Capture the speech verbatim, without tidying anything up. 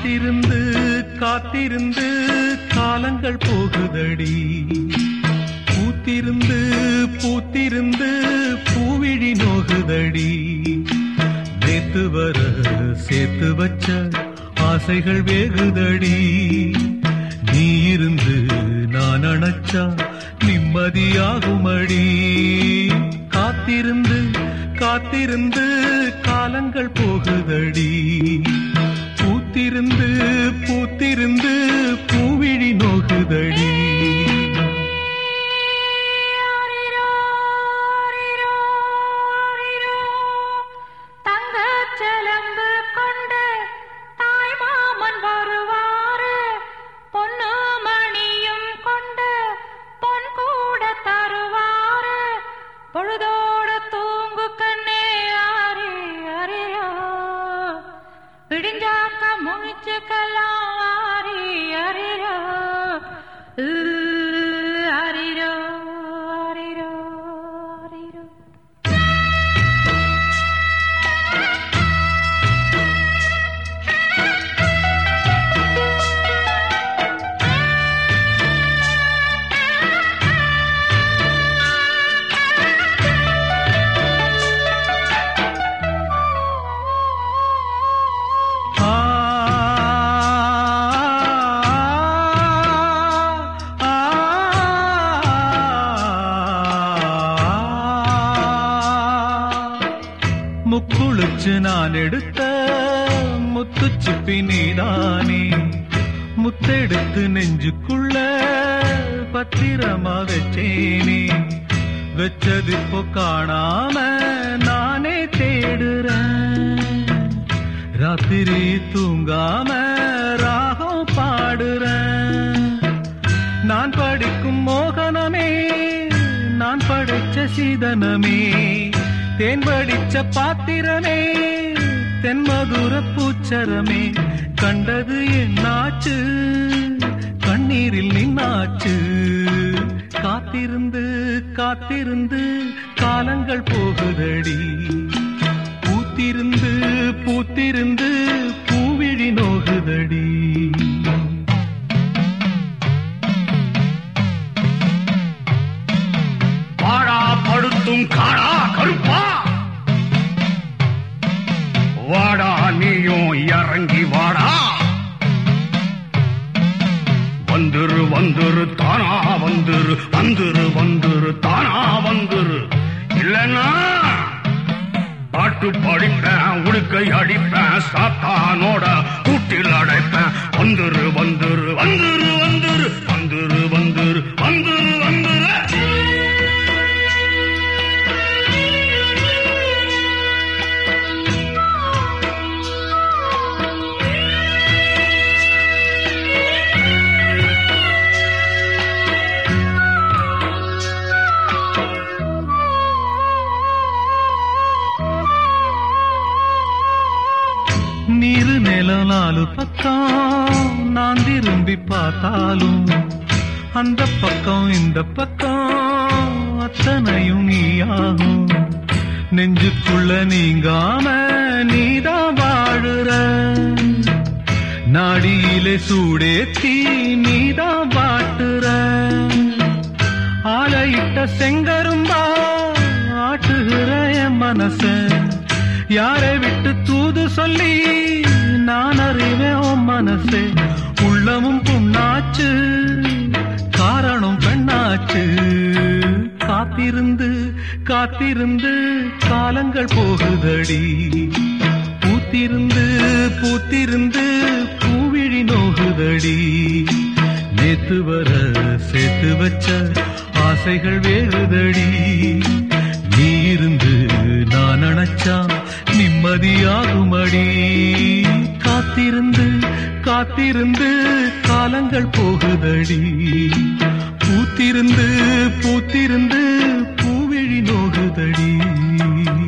காத்திருந்து காத்திருந்து காலங்கள் போகுதடி, பூத்திருந்து பூத்திருந்து பூவிழி நோகுதடி, நேத்து வர சேர்த்து வச்ச ஆசைகள் வேகுதடி, நீ இருந்து நான் அணைச்சா நிம்மதியாகுமடி, காத்திருந்து காத்திருந்து காலங்கள் போகுதடி, பூத்திருந்து பூத்திருந்து பூவிழி நோகுதடி. விடிஞ்சாக்க முழிச்சுக்கலாம் ஆரி அரிரோ அரிரோ அரிரோ அரிரோ. முக்குளிச்சு நான் எடுத்த முத்துச்சிப்பி நீதானே, முத்தெடுத்து நெஞ்சுக்குள்ள பத்திரமா வச்சேனே, வச்சது இப்போ காணாம நானே தேடுறேன், ராத்திரி தூங்காம ராகம் பாடுறேன், நான் படிக்கும் மோகனமே நான் படைச்ச சீதனமே, தேன் படிச்ச பாத்திரமே தென்மதுர பூச்சரமே, கண்டது என்னாச்சு கண்ணீரில் நின்னாச்சு, காத்திருந்து காத்திருந்து காலங்கள் போகுதடி, பூத்திருந்து பூத்திருந்து பூவிழி நோகுதடி. வாடா படுத்தும் காடா கருப்பா, வாடா நீயும் இறங்கி வாடா, வந்துரு வந்துரு தானா வந்துரு வந்துரு வந்துரு தானா வந்துரு, இல்லன்னா பாட்டு படிப்பேன் உடுக்கை அடிப்பேன் சாத்தானோட கூட்டில் அடைப்பேன், வந்துரு வந்துரு வந்துரு வந்துரு வந்துரு வந்துரு வந்துரு வந்துரு. நீரு நிலம் நாலு பக்கம் நான் திரும்பி பார்த்தாலும், அந்த பக்கம் இந்த பக்கம் அத்தனையும் நீயாகும், நெஞ்சுக்குள்ள நீங்காம நீதான் வாழுற, நாடியிலே சூடேத்தி நீதான் வாட்டுற, ஆலையிட்ட செங்கரும்பா ஆட்டுகிற என் மனச, யாரை விட்டு தூது சொல்லி நான் அறிவேன் உன் மனசே, உள்ளமும் புண்ணாச்சு காரணம் பெண்ணாச்சு, காத்திருந்து காத்திருந்து காலங்கள் போகுதடி, பூத்திருந்து பூத்திருந்து பூவிழி நோகுதடி, நேத்து வர சேர்த்து வச்ச ஆசைகள் வேகுதடி, நீ இருந்து நான் அணைச்சா நிம்மதியாகுமடி, காத்திருந்து காத்திருந்து காலங்கள் போகுதடி, பூத்திருந்து பூத்திருந்து பூவிழி நோகுதடி.